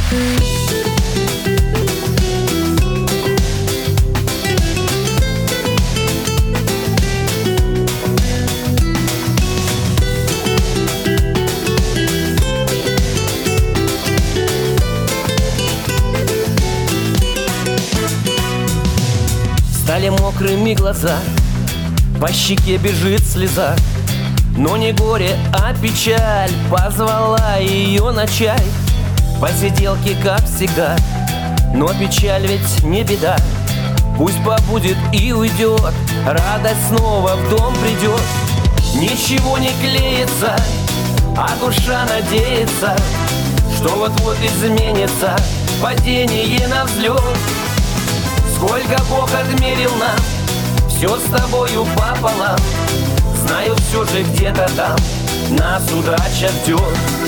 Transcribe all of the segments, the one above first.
Стали мокрыми глаза, по щеке бежит слеза. Но не горе, а печаль позвала ее на чай. Посиделки, как всегда, но печаль ведь не беда. Пусть побудет и уйдет, радость снова в дом придет. Ничего не клеится, а душа надеется, что вот-вот изменится падение на взлет. Сколько Бог отмерил нам, все с тобою пополам. Знаю, все же где-то там нас удача ждет.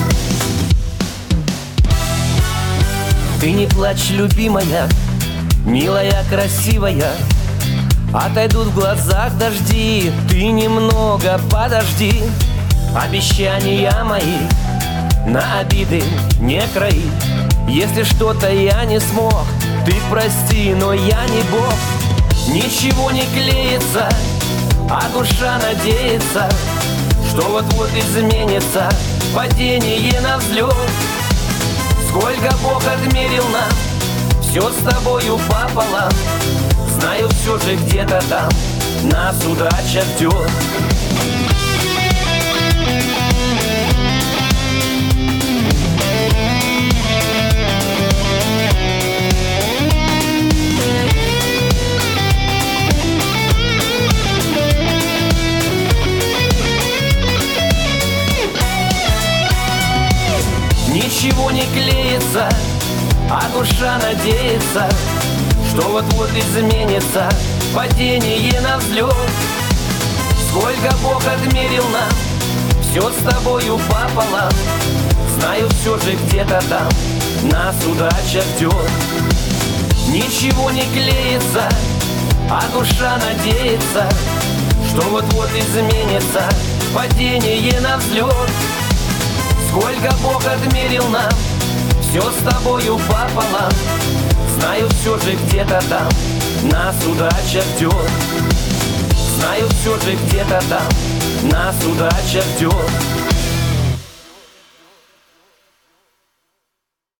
Ты не плачь, любимая, милая, красивая. Отойдут в глазах дожди, ты немного подожди. Обещания мои на обиды не крои. Если что-то я не смог, ты прости, но я не Бог. Ничего не клеится, а душа надеется, что вот-вот изменится падение на взлет. Сколько Бог отмерил нам, все с тобою пополам. Знаю, все же где-то там нас удача ждет. Ничего не клеится, а душа надеется, что вот-вот изменится падение на взлет. Сколько Бог отмерил нам, все с тобою пополам. Знаю, все же где-то там нас удача ждет. Ничего не клеится, а душа надеется, что вот-вот изменится падение на взлет. Сколько Бог отмерил нам, все с тобою пополам. Знаю, все же где-то там нас удача ждет. Знаю, все же где-то там нас удача ждет.